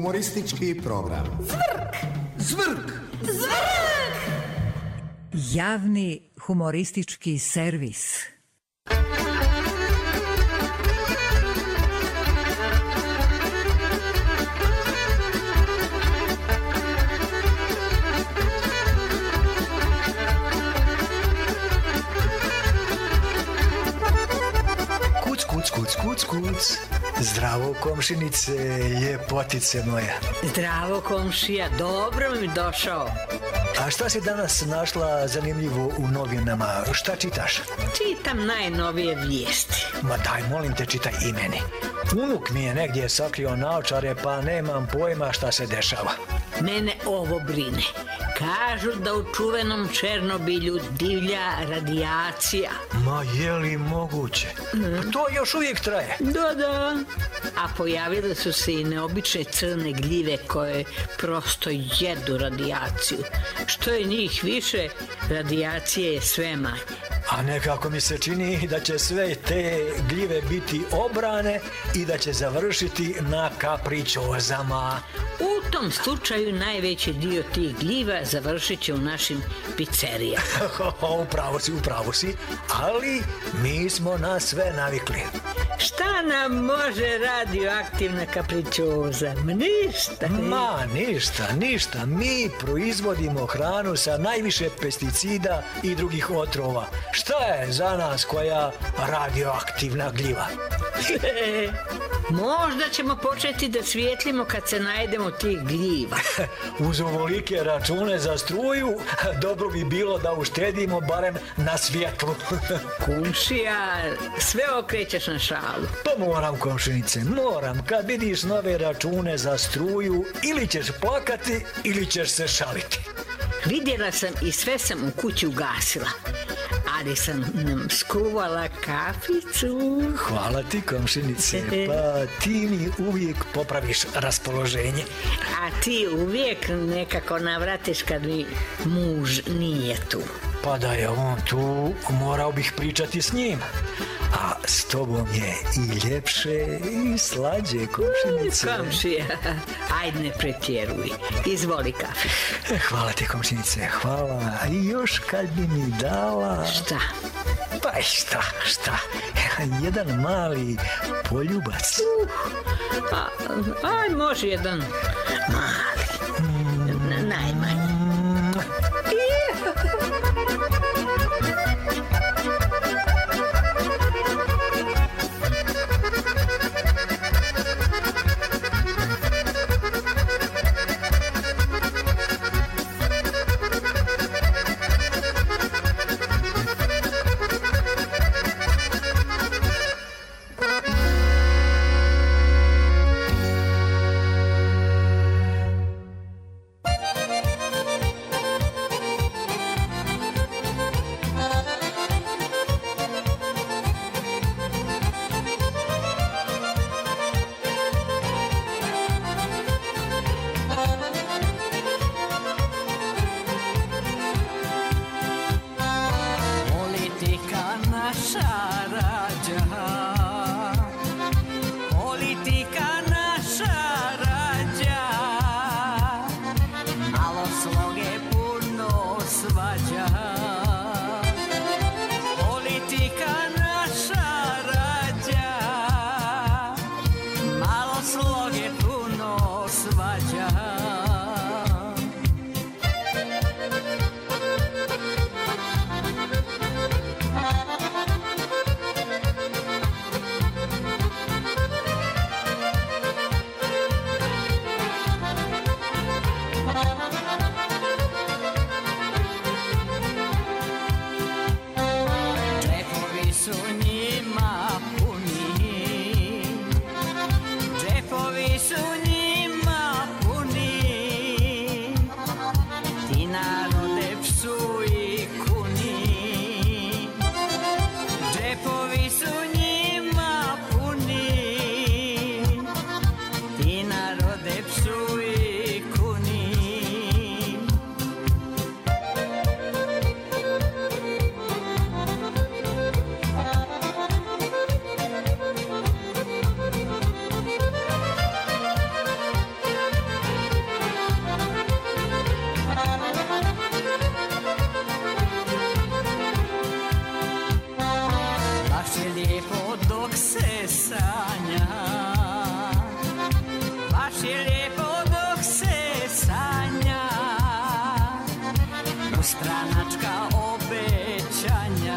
Humoristički program. Zvrk! Zvrk! Zvrk! Javni humoristički servis. Kuc. Zdravo, komšinice, ljepotice moja. Zdravo, komšija, dobro mi došao. A šta si danas našla zanimljivo u novinama? Šta čitaš? Čitam najnovije vijesti. Ma daj, molim te, čitaj i meni. Unuk mi je negdje sakrio naočare, pa nemam pojma šta se dešava. Mene ovo brine. Kažu da u čuvenom Černobilju divlja radijacija. Ma je li moguće? Pa to još uvijek traje. Da. A pojavile su se i neobične crne gljive koje prosto jedu radijaciju. Što je njih više, radijacije je sve manje. A nekako mi se čini da će sve te gljive biti obrane i da će završiti na kapričozama. U tom slučaju najveći dio tih gljiva završit će u našim pizzerijama. Upravo si, ali mi smo na sve navikli. Šta nam može radioaktivna kapričoza? Ništa. Ma ništa. Mi proizvodimo hranu sa najviše pesticida i drugih otrova. Šta je za nas koja radioaktivna gljiva? Možda ćemo početi da svijetlimo kad se najedemo tih gljiva. Uz ovolike račune za struju, dobro bi bilo da uštedimo barem na svjetlu. Komšija, sve okrećeš na šalu. Pa moram, komšinice, moram. Kad vidiš nove račune za struju, ili ćeš plakati, ili ćeš se šaliti. Vidjela sam i sve sam u kući ugasila. Ali sam nam skuvala kaficu. Hvala ti, komšinice, pa ti mi uvijek popraviš raspoloženje. A ti uvijek nekako navratiš kad mi muž nije tu. Pa da je on tu, morao bih pričati s njim. A s tobom je i ljepše i slađe, komšinice. Komšija, ajde ne pretjeruj. Izvoli kafe. Hvala ti, komšinice, hvala. I još kad bi mi dala... Šta? Pa šta? Jedan mali poljubac. Aj, može jedan mali. Najmanji.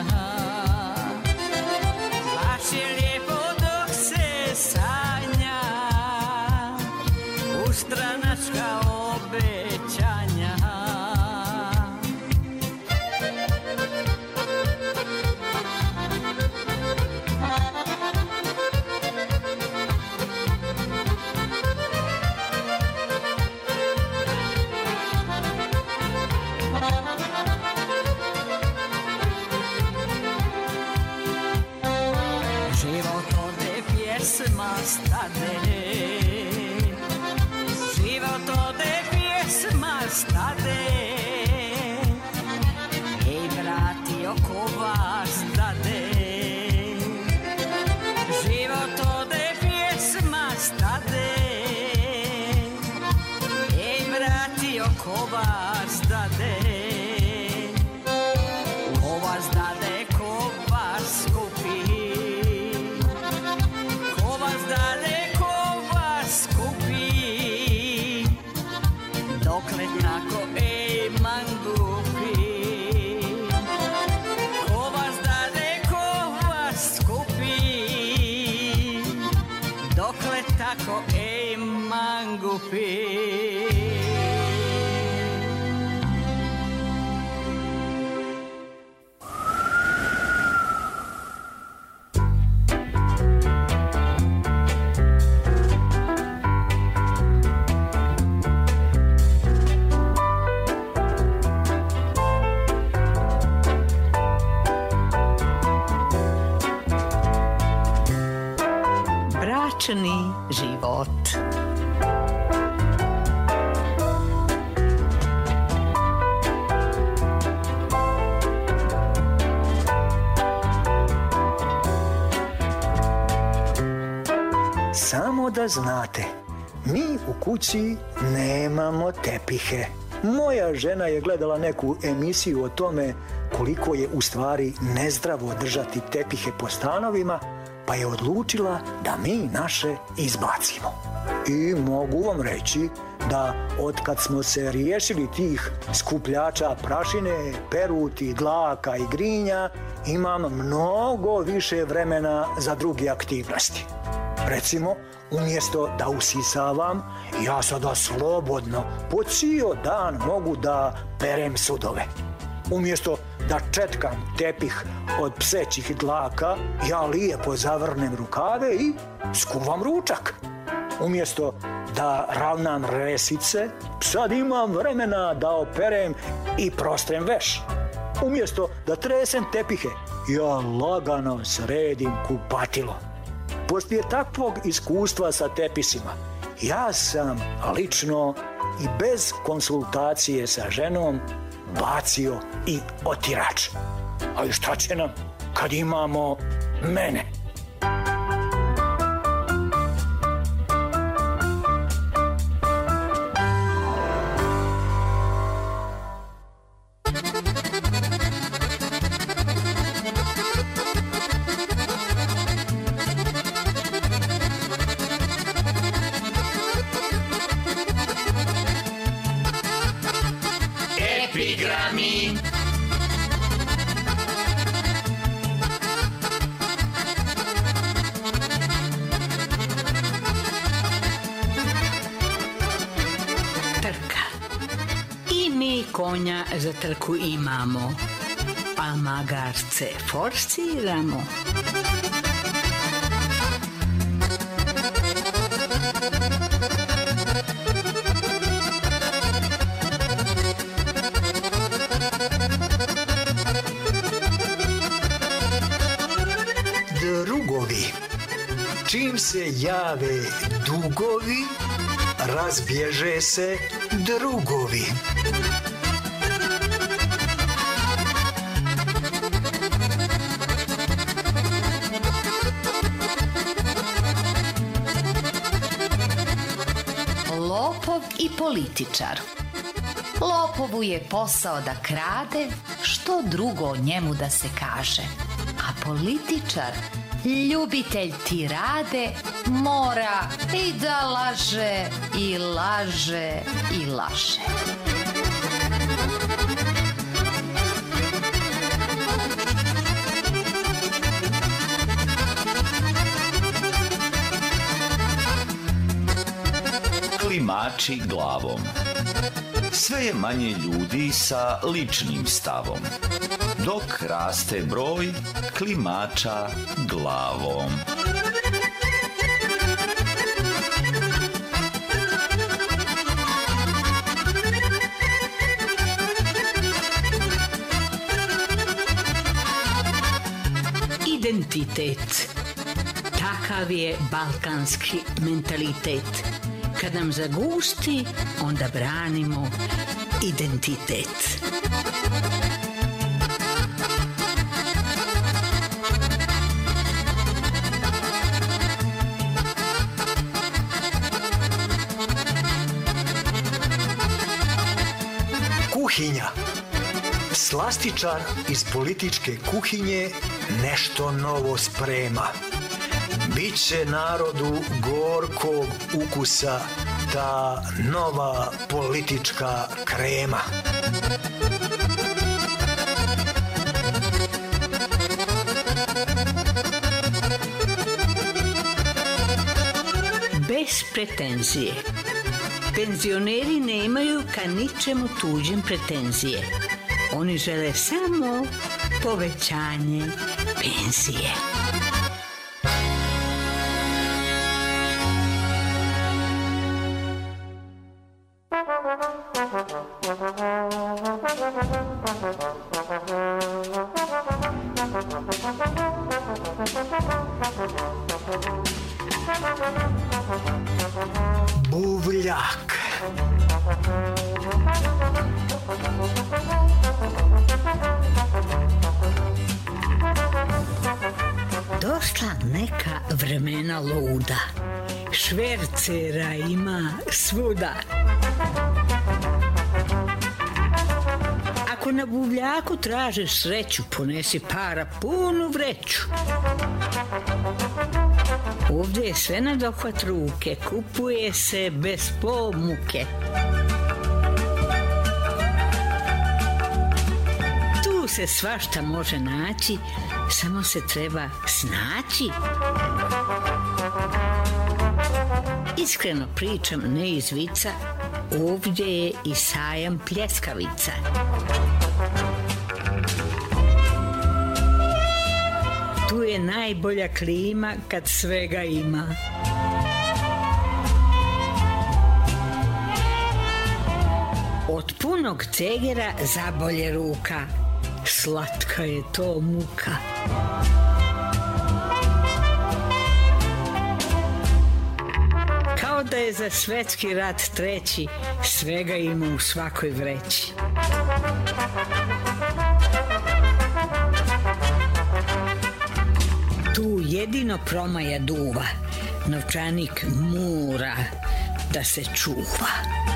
Baš je lijepo dok se sanja u stranačka obećanja. Pjesma stade, život ode, pjesma stade. Ej, brati, oko vas dade. Život ode, pjesma stade. Ej, brati, oko vas dade. Ko vas dade, ko vas kupi. Daleko vas kupi, dokle tako ej mangupi. Ko vas daleko vas kupi, dokle tako ej mangupi. Bračni život. Samo da znate, mi u kući nemamo tepihe. Moja žena je gledala neku emisiju o tome koliko je u stvari nezdravo držati tepihe po stanovima, pa je odlučila da mi naše izbacimo. I mogu vam reći da od kad smo se riješili tih skupljača prašine, peruti, dlaka i grinja, imam mnogo više vremena za druge aktivnosti. Recimo, umjesto da usisavam, ja sada slobodno po cijel dan mogu da perem sudove. Umjesto da četkam tepih od psećih dlaka, ja lijepo zavrnem rukave i skuvam ručak. Umjesto da ravnam resice, sad imam vremena da operem i prostrem veš. Umjesto da tresem tepihe, ja lagano sredim kupatilo. Poslije takvog iskustva sa tepisima, ja sam lično i bez konsultacije sa ženom bacio i otirač. Ali šta će nam kad imamo mene? Epigrami. Trka. I mi konja za trku imamo, a magarce forsiramo. Drugovi. Čim se jave dugovi, razbježe se drugovi. Lopov i političar. Lopovu je posao da krade, što drugo njemu da se kaže. A političar, ljubitelj tirade, mora i da laže, i laže, i laže. klimači glavom. Sve je manje ljudi sa ličnim stavom, dok raste broj klimača glavom. Identitet. Takav je balkanski mentalitet. Kad nam zagusti, onda branimo identitet. Kuhinja. Slastičar iz političke kuhinje nešto novo sprema. Biće narodu gorkog ukusa ta nova politička krema. Bez pretenzije. Penzioneri nemaju ka ničemu tuđem pretenzije. Oni žele samo povećanje penzije. Buvljak. Došla neka vremena luda. Švercera ima svuda. Ako na buvljaku tražiš sreću, ponesi para punu vreću. Ovdje je sve na dohvat ruke, kupuje se bez pomuke. Tu se svašta može naći, samo se treba snaći. Iskreno pričam, ne iz vica, ovdje je i sajam pljeskavica. Tu je najbolja klima kad svega ima. Od punog cegera zabolje ruka, slatka je to muka. Kao da je za svetski rat treći, svega ima u svakoj vreći. Tu jedino promaja duva, novčanik mora da se čuva.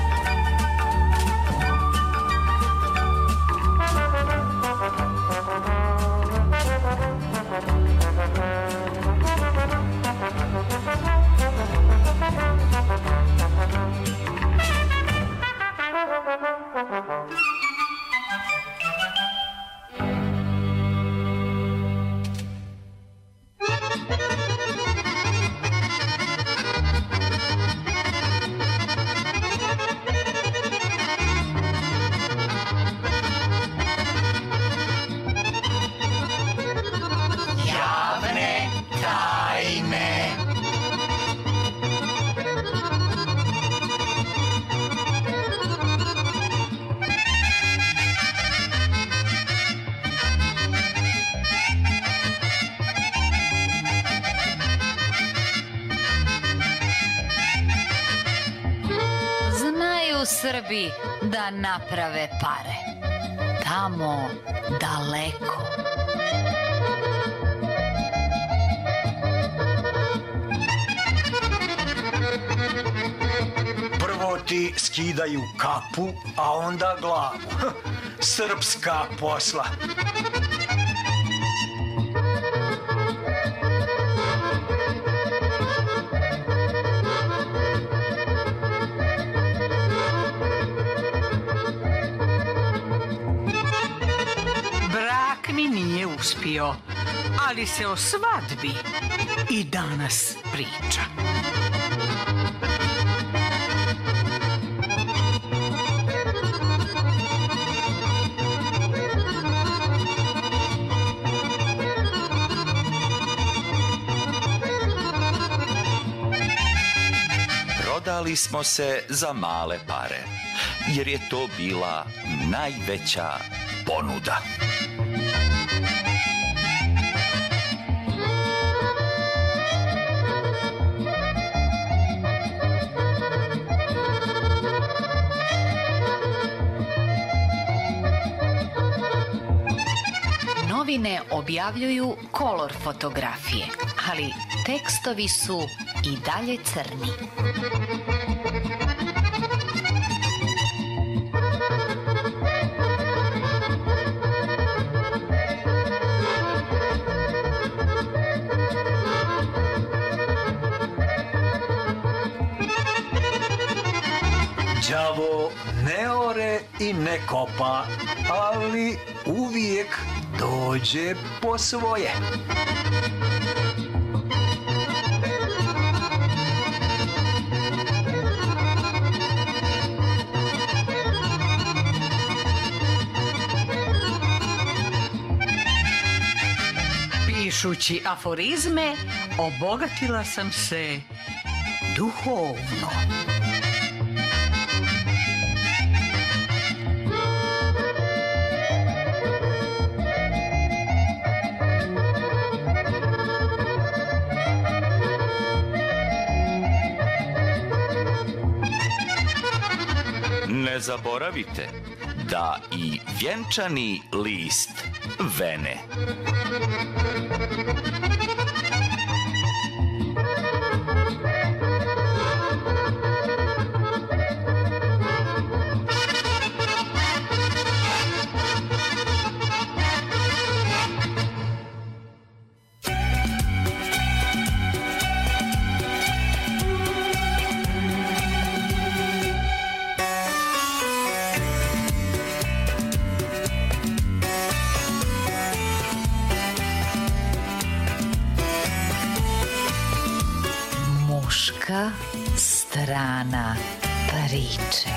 Srbi da naprave pare. Tamo daleko. Prvo ti skidaju kapu, a onda glavu. Srpska posla. Uspio, ali se o svadbi i danas priča. prodali smo se za male pare, jer je to bila najveća ponuda. Novine objavljuju kolor fotografije, ali tekstovi su i dalje crni. Đavo ne ore i ne kopa, ali uvijek dođe po svoje. Pišući aforizme, obogatila sam se duhovno. Ne zaboravite da i vjenčani list vene. Muška strana priče.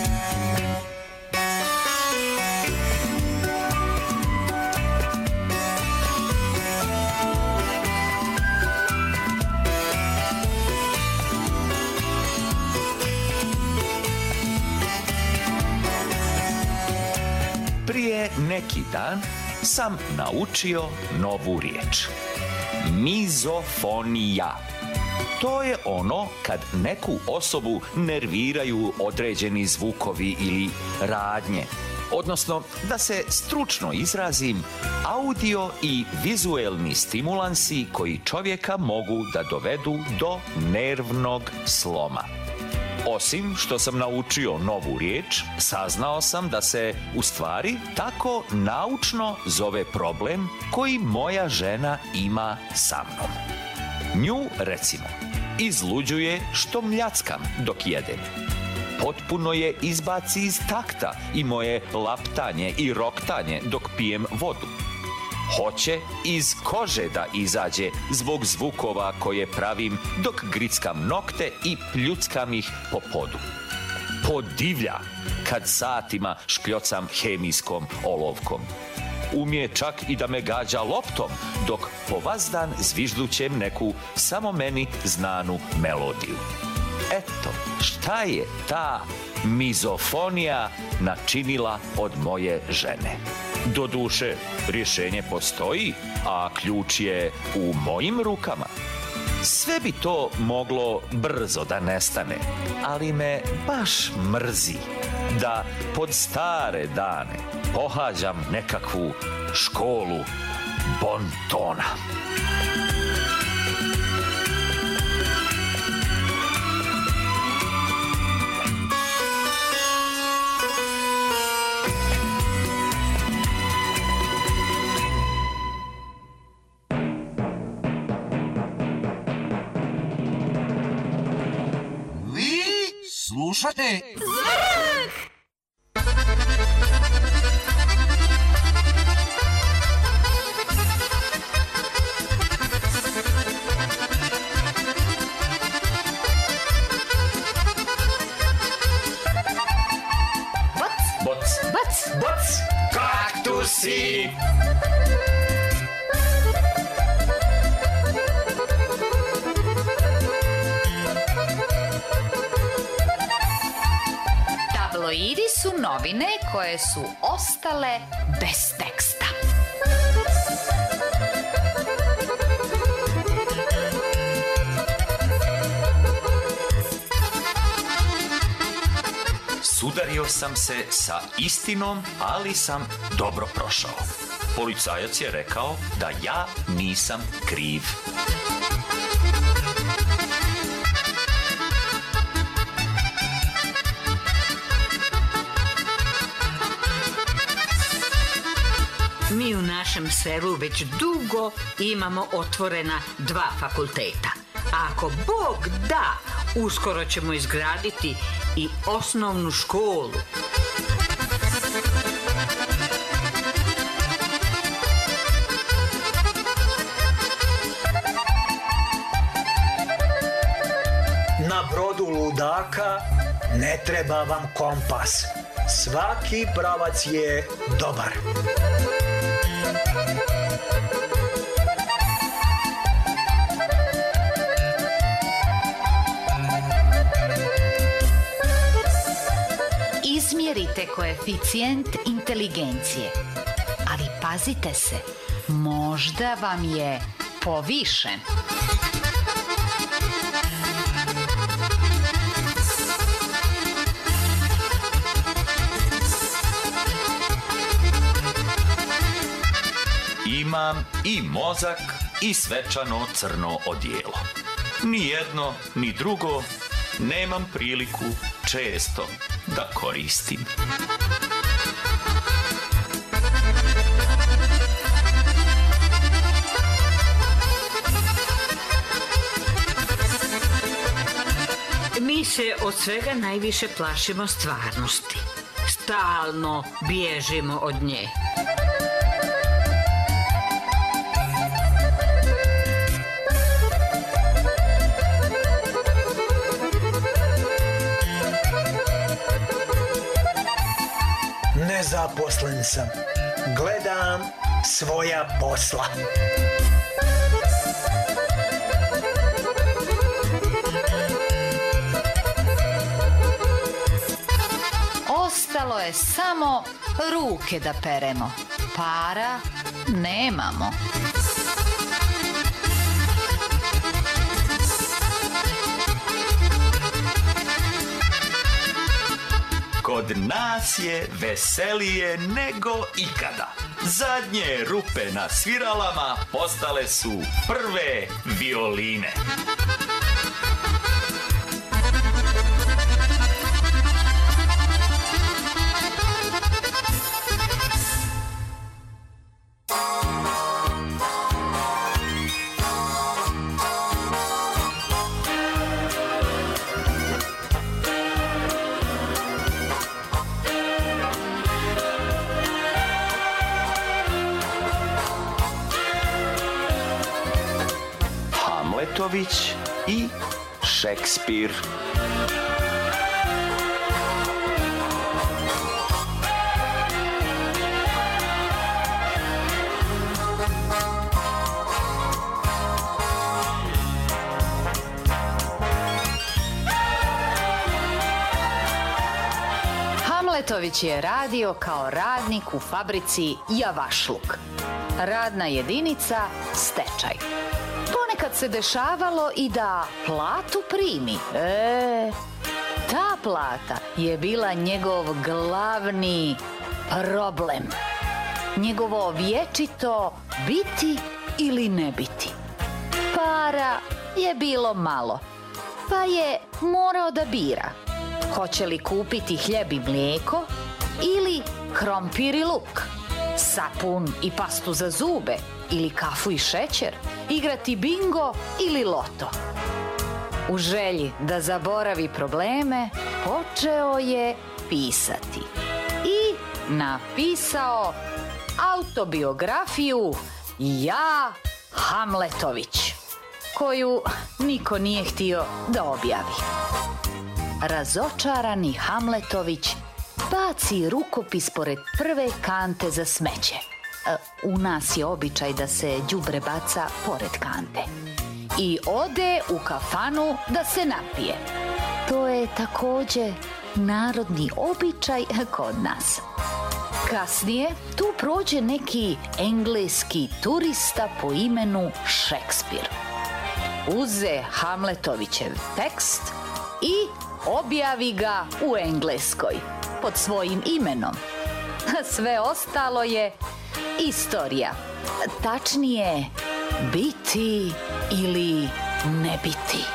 Prije neki dan sam naučio novu riječ. Mizofonija. To je ono kad neku osobu nerviraju određeni zvukovi ili radnje. Odnosno, da se stručno izrazim, audio i vizuelni stimulansi koji čovjeka mogu da dovedu do nervnog sloma. Osim što sam naučio novu riječ, saznao sam da se u stvari tako naučno zove problem koji moja žena ima sa mnom. Nju, recimo, izluđuje što mljackam dok jedem. Potpuno je izbaci iz takta i moje laptanje i roktanje dok pijem vodu. Hoće iz kože da izađe zbog zvukova koje pravim dok grickam nokte i pljuckam ih po podu. Podivlja kad satima škljocam hemijskom olovkom. Umije čak i da me gađa loptom dok po vazdan zviždućem neku samo meni znanu melodiju. Eto, šta je ta mizofonija načinila od moje žene? Doduše, rješenje postoji, a ključ je u mojim rukama. Sve bi to moglo brzo da nestane, ali me baš mrzi da pod stare dane pohađam nekakvu školu bontona. Slušate Zvrk! Boc, kaktusi. koje su ostale bez teksta. Sudario sam se sa istinom, ali sam dobro prošao. Policajac je rekao da ja nisam kriv. Mi u našem selu već dugo imamo otvorena 2 fakulteta. A ako Bog da, uskoro ćemo izgraditi i osnovnu školu. Na brodu ludaka ne treba vam kompas. Svaki pravac je dobar. Izmjerite koeficijent inteligencije, ali pazite se, možda vam je povišen. Imam i mozak i svečano crno odijelo. Ni jedno, ni drugo nemam priliku često da koristim. Mi se od svega najviše plašimo stvarnosti. Stalno bježimo od nje. Nezaposlen sam. Gledam svoja posla. Ostalo je samo ruke da peremo. Para nemamo. Kod nas je veselije nego ikada. Zadnje rupe na sviralama postale su prve violine. Hamletović i Šekspir. Hamletović je radio kao radnik u fabrici Javašluk. Radna jedinica stečaj. Ponekad se dešavalo i da platu primi. Ta plata je bila njegov glavni problem. Njegovo vječito biti ili ne biti. Para je bilo malo, pa je morao da bira. Hoće li kupiti hljeb i mlijeko ili krompir i luk, sapun i pastu za zube ili kafu i šećer, igrati bingo ili loto. U želji da zaboravi probleme, počeo je pisati. I napisao autobiografiju Ja, Hamletović, koju niko nije htio da objavi. Razočarani Hamletović baci rukopis pored prve kante za smeće. U nas je običaj da se đubre baca pored kante. I ode u kafanu da se napije. To je također narodni običaj kod nas. Kasnije tu prođe neki engleski turista po imenu Šekspir. Uze Hamletovićev tekst i objavi ga u Engleskoj pod svojim imenom. Sve ostalo je istorija. Tačnije, biti ili ne biti.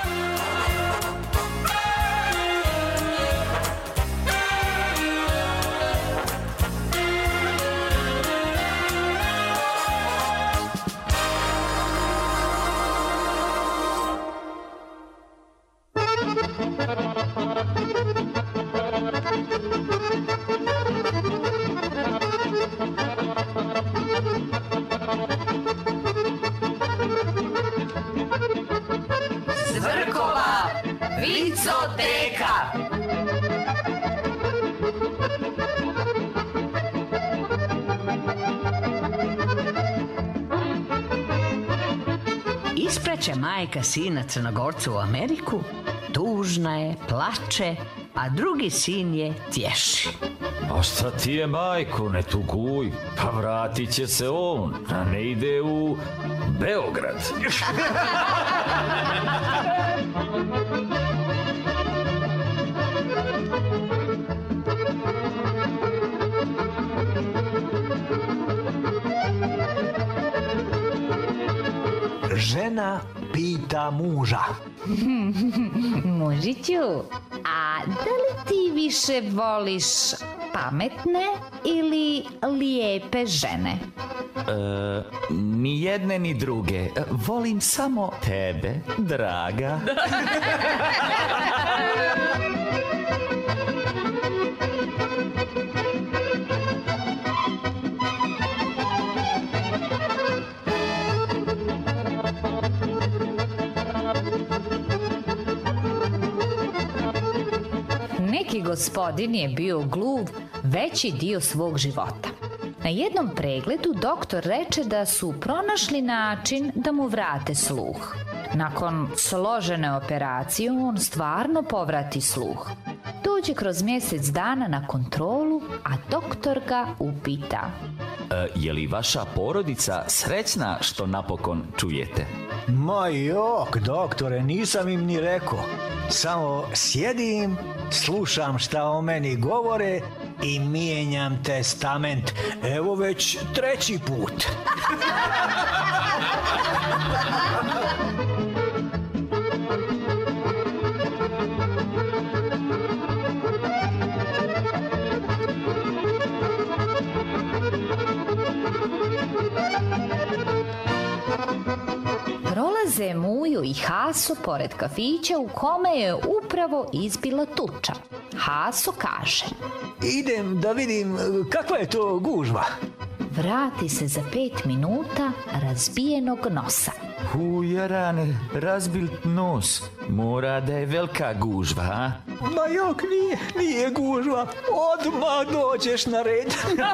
Zvrkova vicoteka. Ispraća majka sina Crnogorca u Ameriku, tužna je, plače, a drugi sin je tješi. A šta ti je, majko, ne tuguj, pa vratit će se on, a ne ide u Beograd. Žena pita muža. Mužiću, a da li ti više voliš pametne ili lijepe žene? Ni jedne ni druge. Volim samo tebe, draga. Neki gospodin je bio gluv veći dio svog života. Na jednom pregledu doktor reče da su pronašli način da mu vrate sluh. Nakon složene operacije on stvarno povrati sluh. Dođe kroz mjesec dana na kontrolu, a doktor ga upita. Je li vaša porodica srećna što napokon čujete? Ma jok, doktore, nisam im ni rekao. Samo sjedim, slušam šta o meni govore i mijenjam testament. Evo već 3. put. Prolaze Mujo i Haso pored kafića u kome je upravo izbila tuča. Haso kaže: Idem da vidim kakva je to gužva. Vrati se za 5 minuta razbijenog nosa. Jarane, razbil nos. Mora da je velika gužva, a? Ma jok, nije gužva. Odmah dođeš na red.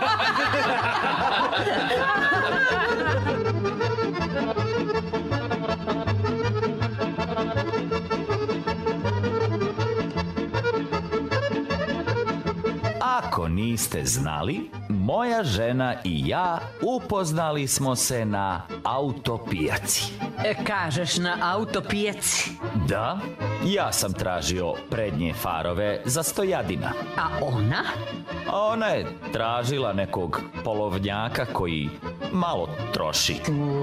Ako niste znali, moja žena i ja upoznali smo se na autopijaci. Kažeš na autopijaci? Da, ja sam tražio prednje farove za Stojadina. A ona? A ona je tražila nekog polovnjaka koji malo troši.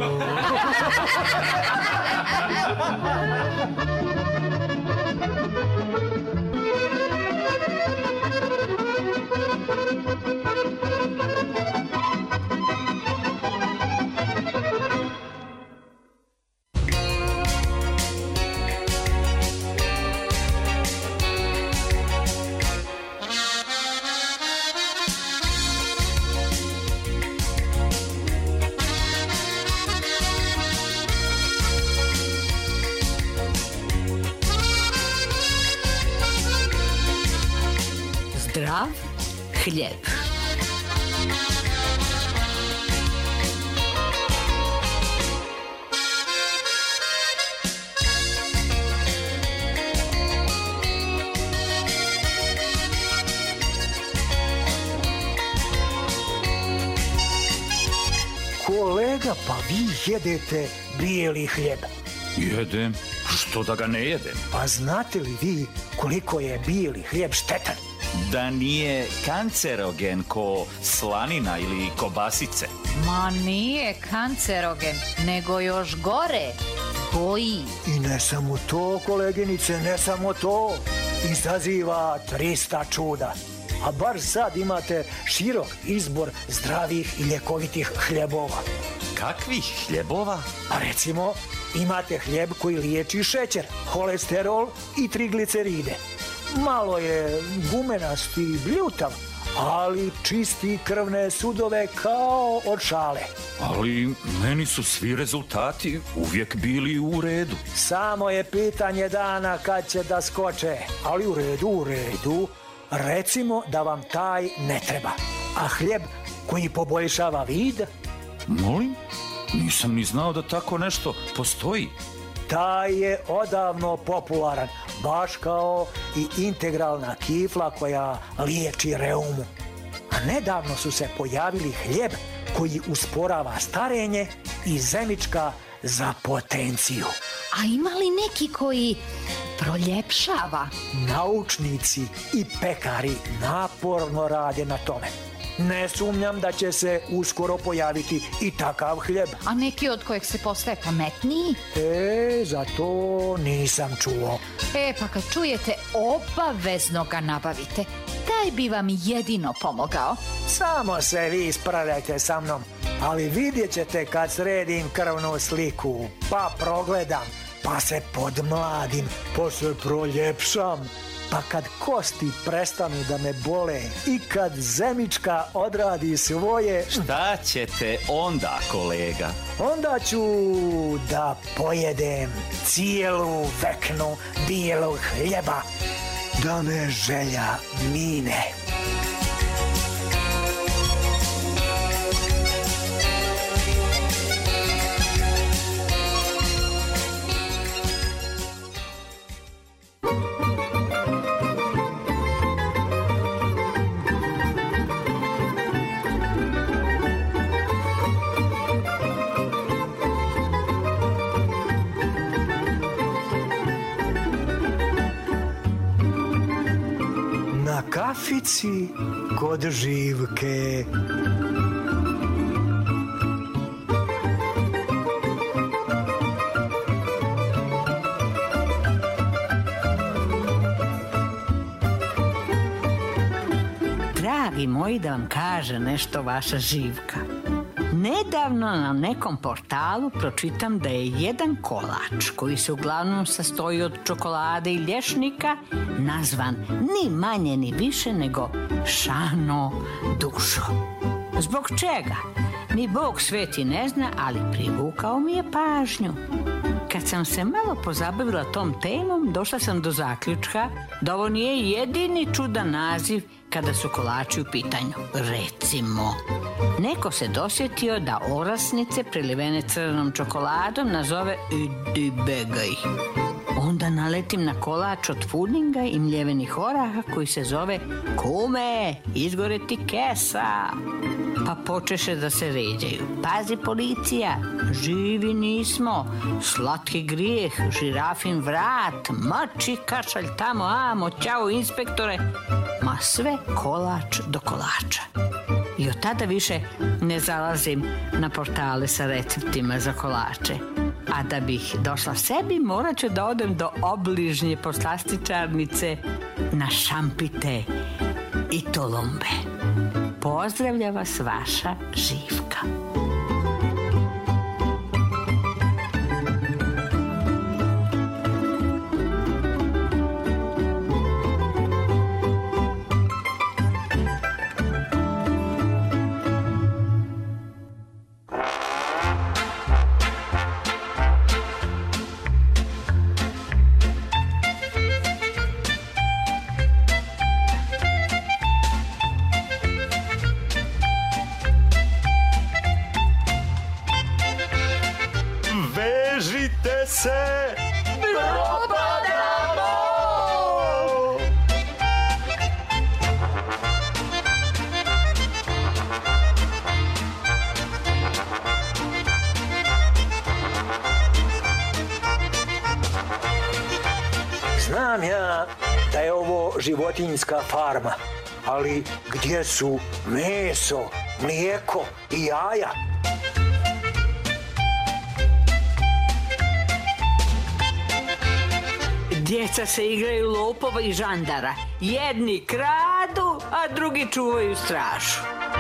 Zdrav hljeb. Da, pa vi jedete bijeli hljeb. Jedem. Što da ga ne jedem? Pa znate li vi koliko je bijeli hljeb štetan? Da nije kancerogen ko slanina ili kobasice. Ma nije kancerogen, nego još gore. Boji. I ne samo to, koleginice, ne samo to. Izaziva 300 čuda. A bar sad imate širok izbor zdravih i ljekovitih hljebova. Kakvih hljebova? Pa recimo, imate hljeb koji liječi šećer, holesterol i trigliceride. Malo je gumenast i bljutav, ali čisti krvne sudove kao od šale. Ali meni su svi rezultati uvijek bili u redu. Samo je pitanje dana kad će da skoče, ali u redu. Recimo da vam taj ne treba. A hljeb koji poboljšava vid? Molim? Nisam ni znao da tako nešto postoji. Taj je odavno popularan, baš kao i integralna kifla koja liječi reumu. A nedavno su se pojavili hljeb koji usporava starenje i zemička za potenciju. A ima li neki koji proljepšava? Naučnici i pekari naporno rade na tome. Ne sumnjam da će se uskoro pojaviti i takav hljeb. A neki od kojeg se postaje pametniji? Za to nisam čuo. Pa kad čujete, obavezno ga nabavite. Taj bi vam jedino pomogao. Samo se vi ispravljajte sa mnom, ali vidjet ćete kad sredim krvnu sliku, pa progledam, pa se podmladim, pa se proljepšam. Pa kad kosti prestanu da me bole i kad zemička odradi svoje... Šta ćete onda, kolega? Onda ću da pojedem cijelu veknu bijelog hljeba, da me želja mine. Kafici kod Živke. Dragi moji, da vam kaže nešto vaša Živka. Nedavno na nekom portalu pročitam da je jedan kolač koji se uglavnom sastoji od čokolade i lješnika nazvan ni manje ni više nego Šano dušo. Zbog čega? Ni Bog sveti ne zna, ali privukao mi je pažnju. Kad sam se malo pozabavila tom temom, došla sam do zaključka da ovo nije jedini čudan naziv kada su kolači u pitanju. Recimo, neko se dosjetio da orasnice prilivene crvenom čokoladom nazove Idi begaj. Onda naletim na kolač od pudinga i mljevenih oraha koji se zove Kume, izgore ti kesa. Pa počeše da se ređaju. Pazi policija, živi nismo, slatki grijeh, žirafin vrat, mači kašalj tamo, amo, ćao inspektore. Ma sve kolač do kolača. I od tada više ne zalazim na portale sa receptima za kolače. A da bih došla sebi, morat ću da odem do obližnje poslastičarnice na šampite i tulumbe. Pozdravlja vas vaša Živka. Vežite se! Propadamo! 1, Znam ja da je ovo životinjska farma, ali gdje su meso, mlijeko i jaja? Djeca se igraju lopova i žandara. Jedni kradu, a drugi čuvaju stražu.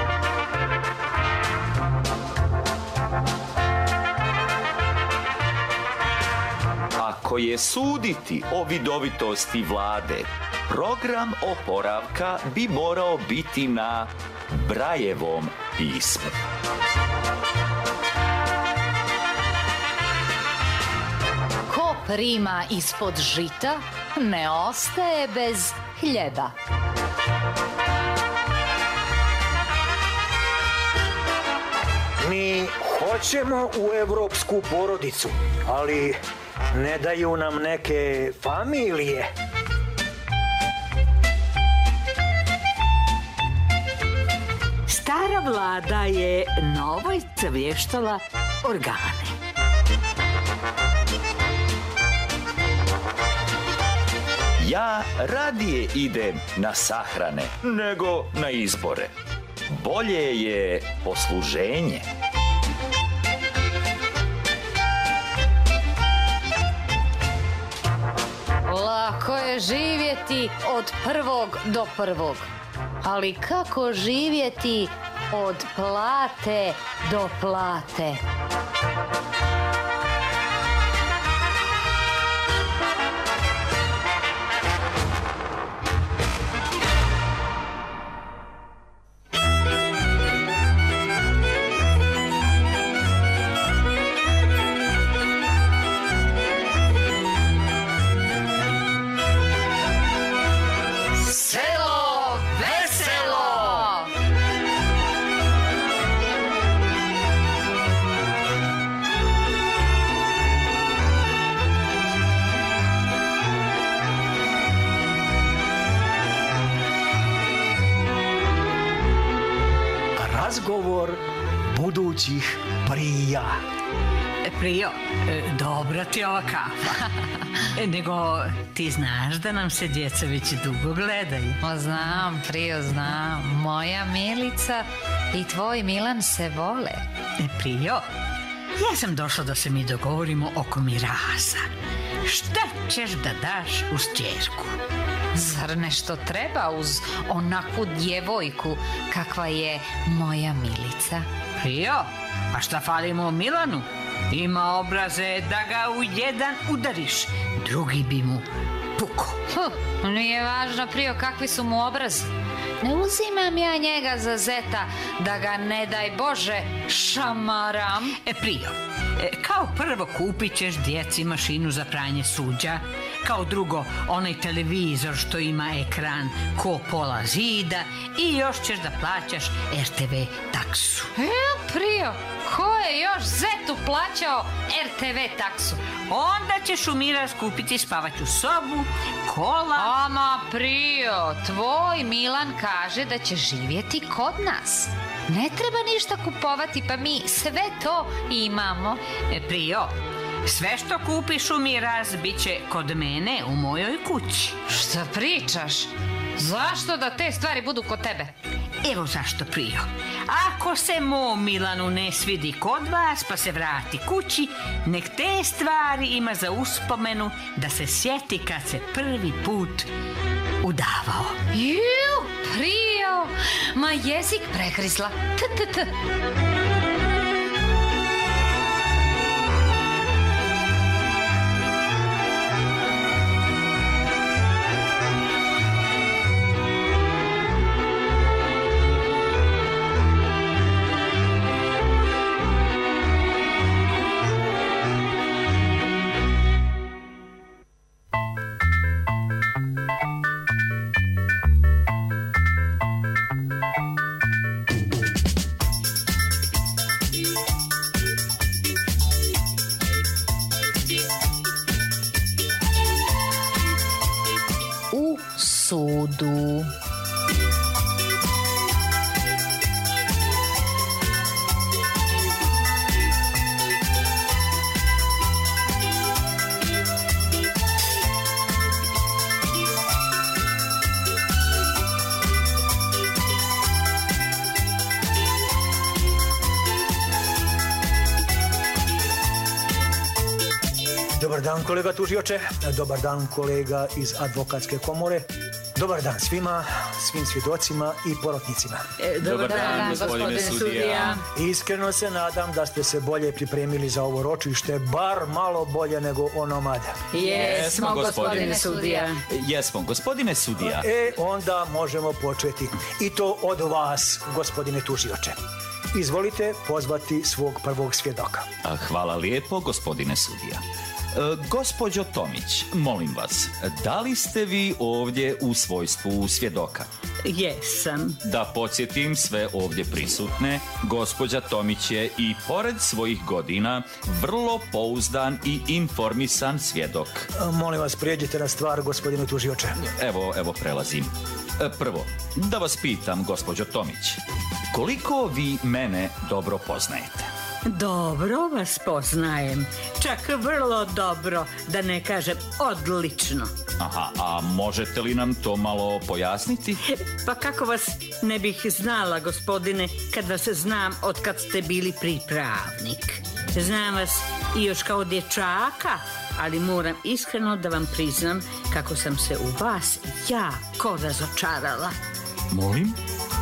Ako je suditi o vidovitosti vlade, program oporavka bi morao biti na Brajevom pismu. Ko prima ispod žita, ne ostaje bez hljeba. Mi hoćemo u evropsku porodicu, ali ne daju nam neke familije. Stara vlada je novoj zavještala organe. Ja radije idem na sahrane nego na izbore. Bolje je posluženje. Lako je živjeti od prvog do prvog, ali kako živjeti od plate do plate? Razgovor budućih prija. Prijo, dobra ti ova kafa. Nego ti znaš da nam se djeca već dugo gledaju. Znam, Prijo, znam. Moja Milica i tvoj Milan se vole. Prijo, ja sam došla da se mi dogovorimo oko miraza. Šta ćeš da daš uz ćerku? Zar nešto treba uz onakvu djevojku kakva je moja Milica? Prijo, a šta falimo Milanu? Ima obraze da ga u jedan udariš, drugi bi mu puko. Nije važno, Prijo, kakvi su mu obrazi. Ne uzimam ja njega za zeta da ga, ne daj Bože, šamaram. Prijo, kao prvo kupit ćeš djeci mašinu za pranje suđa, kao drugo onaj televizor što ima ekran ko pola zida i još ćeš da plaćaš RTV taksu. Prijo, ko je još zetu plaćao RTV taksu? Onda ćeš u miraz kupiti spavaću sobu, kola... Ama, Prijo, tvoj Milan kaže da će živjeti kod nas. Ne treba ništa kupovati, pa mi sve to imamo. Prijo, sve što kupiš u miraz bit će kod mene u mojoj kući. Šta pričaš? Zašto da te stvari budu kod tebe? Evo zašto, Prijo. Ako se mom Milanu ne svidi kod vas pa se vrati kući, nek te stvari ima za uspomenu da se sjeti kad se prvi put udavao. Ju, Prijo, ma jezik prekrisla. Sudu. Dobar dan, kolega tužioče. Dobar dan, kolega iz advokatske komore. Dobar dan svima, svim svjedocima i porotnicima. Dobar dan, gospodine sudija. Iskreno se nadam da ste se bolje pripremili za ovo ročište, bar malo bolje nego onomad. Jesmo, gospodine sudija. Jesmo, gospodine sudija. Onda možemo početi. I to od vas, gospodine tužioče. Izvolite pozvati svog prvog svjedoka. Hvala lijepo, gospodine sudija. Gospođo Tomić, molim vas, da li ste vi ovdje u svojstvu svjedoka? Jesam. Da podsjetim sve ovdje prisutne, gospođa Tomić je i pored svojih godina vrlo pouzdan i informisan svjedok. Molim vas, prijeđite na stvar, gospodine tužioče. Evo prelazim. Prvo, da vas pitam, gospođo Tomić, koliko vi mene dobro poznajete? Dobro vas poznajem. Čak vrlo dobro, da ne kažem odlično. Aha, a možete li nam to malo pojasniti? Pa kako vas ne bih znala, gospodine, kad vas znam od kad ste bili pripravnik. Znam vas i još kao dječaka, ali moram iskreno da vam priznam kako sam se u vas jako razočarala. Molim?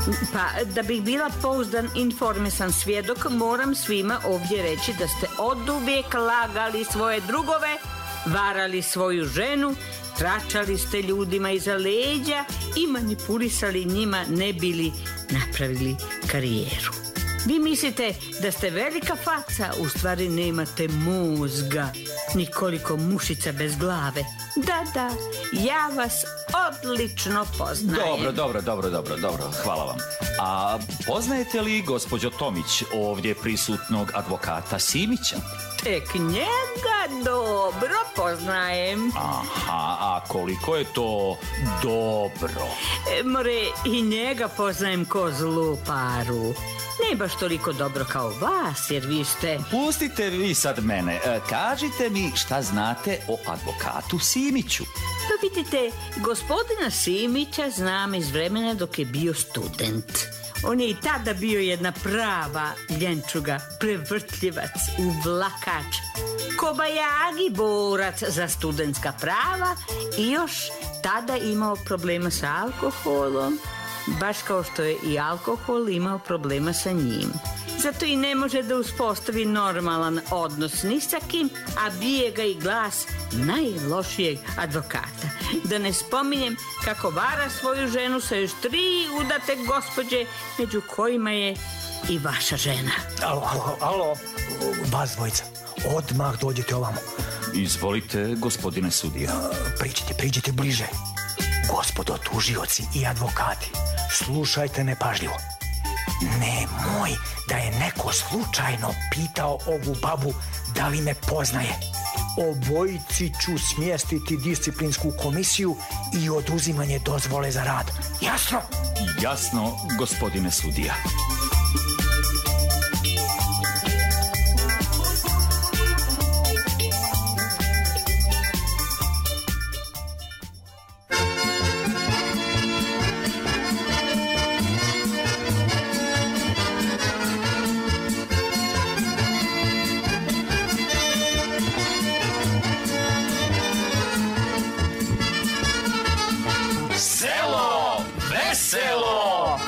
Pa, da bih bila pouzdan informisan svjedok, moram svima ovdje reći da ste oduvijek lagali svoje drugove, varali svoju ženu, tračali ste ljudima iza leđa i manipulisali njima ne bili napravili karijeru. Vi mislite da ste velika faca, u stvari nemate mozga, nikoliko mušica bez glave. Da, ja vas odlično poznajem. Dobro, hvala vam. A poznajete li, gospođo Tomić, ovdje prisutnog advokata Simića? Tek njega dobro poznajem. Aha, a koliko je to dobro? More, i njega poznajem ko zlu paru. Ne baš toliko dobro kao vas, jer vi ste... Pustite vi sad mene. Kažite mi šta znate o advokatu Simiću. Pa vidite, gospodina Simića znam iz vremena dok je bio student. On je i tada bio jedna prava ljenčuga, prevrtljivac, uvlakač, kobajagi borac za studentska prava i još tada imao problema sa alkoholom, baš kao što je i alkohol imao problema sa njim. Zato i ne može da uspostavi normalan odnos ni sa kim, a bije ga i glas najlošijeg advokata. Da ne spominjem kako vara svoju ženu sa još 3 udate gospođe, među kojima je i vaša žena. Alo, vas dvojica, odmah dođite ovamo. Izvolite, gospodine sudija. Priđite bliže. Gospodo tužioci i advokati, slušajte me pažljivo. Nemoj da je neko slučajno pitao ovu babu da li me poznaje. Obojici ću smjestiti disciplinsku komisiju i oduzimanje dozvole za rad. Jasno? Jasno, gospodine sudija. Veselo!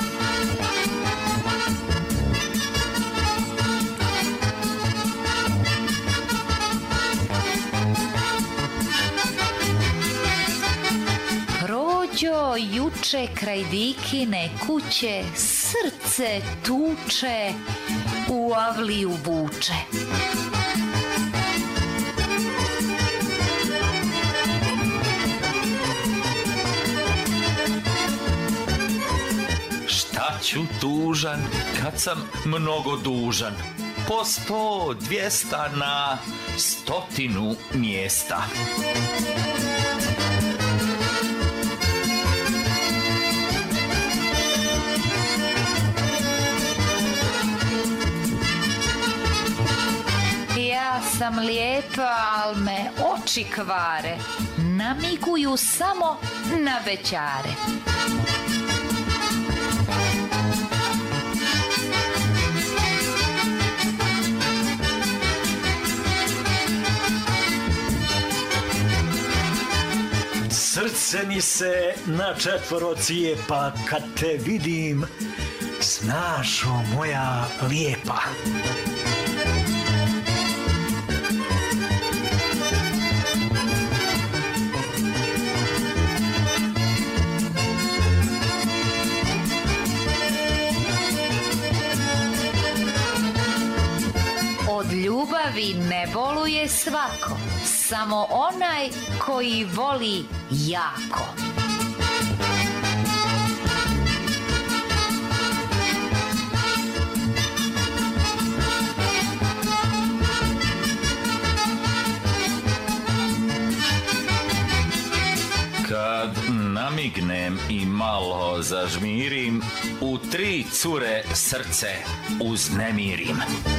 Prođo juče kraj Dikine kuće, srce tuče, u avliju vuče. Ću tužan kad sam mnogo dužan, po 100, 200 na 100 mjesta. Ja sam lijepa, al me oči kvare, namiguju samo na bećare. Srce mi se na četvoro cijepa kad te vidim, snašo moja lijepa. Od ljubavi ne boluje svako, samo onaj koji voli jako. Kad namignem i malo zažmirim, u 3 cure srce uznemirim.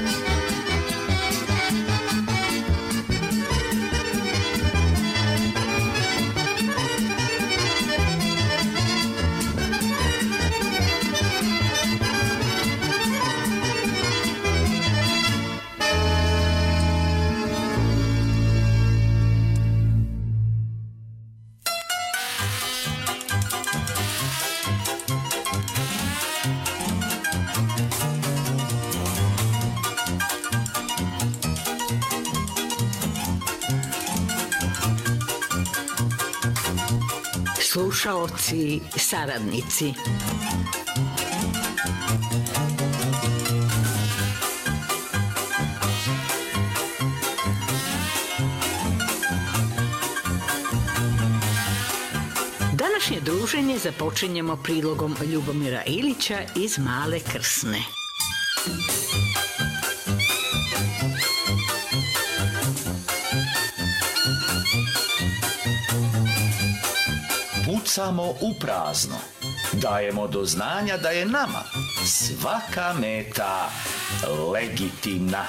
Slušaoci, saradnici. Današnje druženje započinjemo prilogom Ljubomira Ilića iz Male Krsne. Pucamo u prazno, dajemo do znanja da je nama svaka meta legitimna.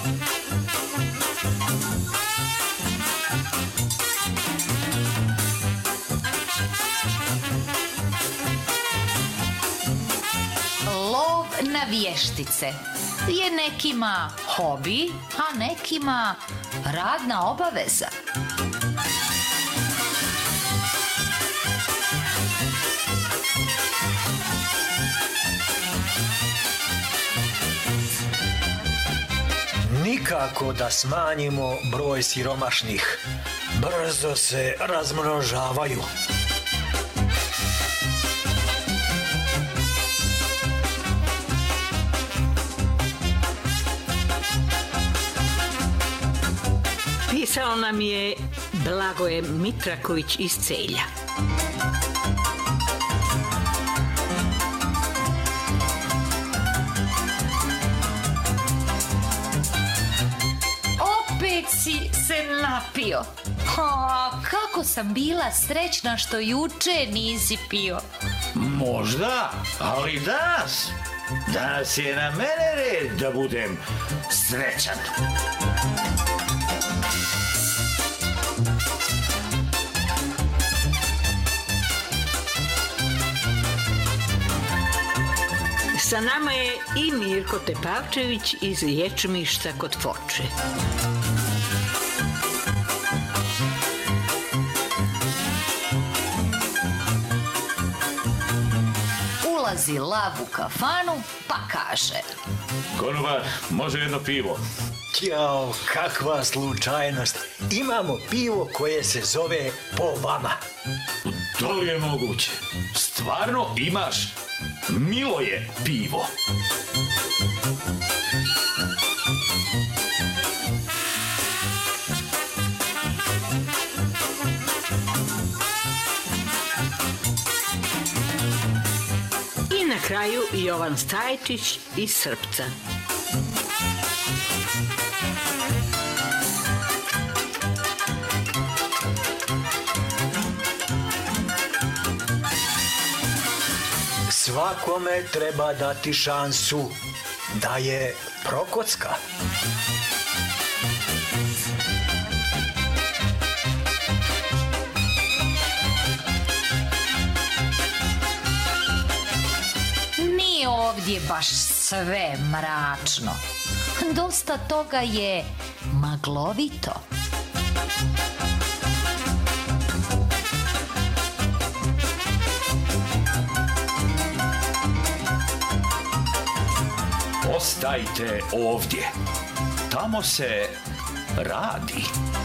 Lov na vještice je nekima hobi, a nekima radna obaveza. Nikako da smanjimo broj siromašnih. Brzo se razmnožavaju. Pisao nam je Blagoje Mitraković iz Celja. Opet si se napio. A, kako sam bila srećna što juče nisi pio. Možda, ali danas je na mene red da budem srećan. Sa nama je i Mirko Tepavčević iz Ječmišta kod Foče. Ulazi lav u kafanu pa kaže: Konobar, može jedno pivo? Jao, kakva slučajnost. Imamo pivo koje se zove po vama. To li je moguće? Stvarno imaš? Milo je pivo. I na kraju Jovan Stajčić iz Srpca. Svakome treba dati šansu da je prokocka. Nije ovdje baš sve mračno. Dosta toga je maglovito. Stajte ovdje. Tamo se radi.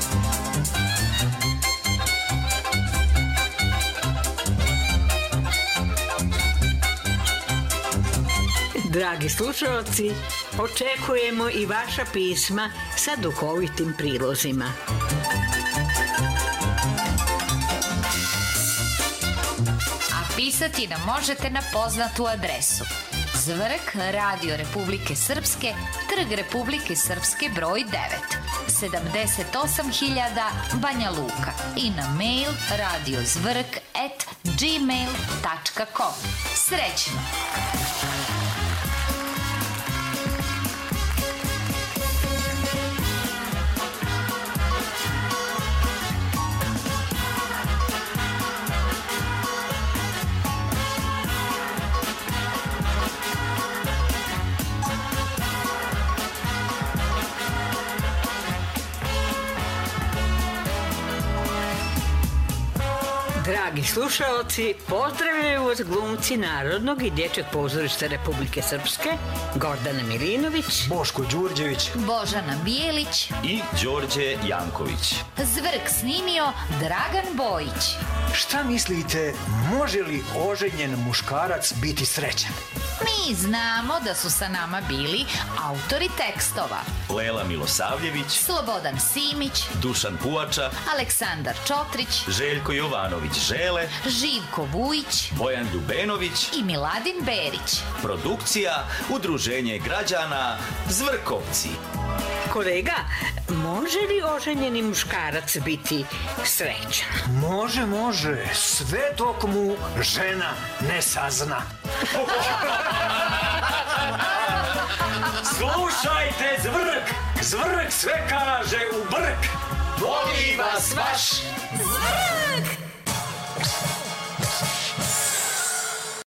Dragi slušalci, očekujemo i vaša pisma sa duhovitim prilozima. A pisati nam možete na poznatu adresu: Zvrk, Radio Republike Srpske, Trg Republike Srpske broj 9, 78.000 Banja Luka i na mail radiozvrk@gmail.com. Srećno! Dragi slušalci, pozdravljaju vas glumci Narodnog i Dječjeg pozorišta Republike Srpske, Gordana Milinović, Boško Đurđević, Božana Bijelić I Đorđe Janković. Zvrk snimio Dragan Bojić. Šta mislite, može li oženjen muškarac biti srećan? Mi znamo da su sa nama bili autori tekstova: Lela Milosavljević, Slobodan Simić, Dušan Puvača, Aleksandar Čotrić, Željko Jovanović Žele, Živko Vujić Bojan Ljubenović, i Miladin Berić. produkcija Udruženje građana Zvrkovci. Kolega, može li oženjeni muškarac biti srećan? Može, sve dok mu žena ne sazna. Slušajte Zvrk, Zvrk sve kaže u brk. Voli vas vaš Zvrk!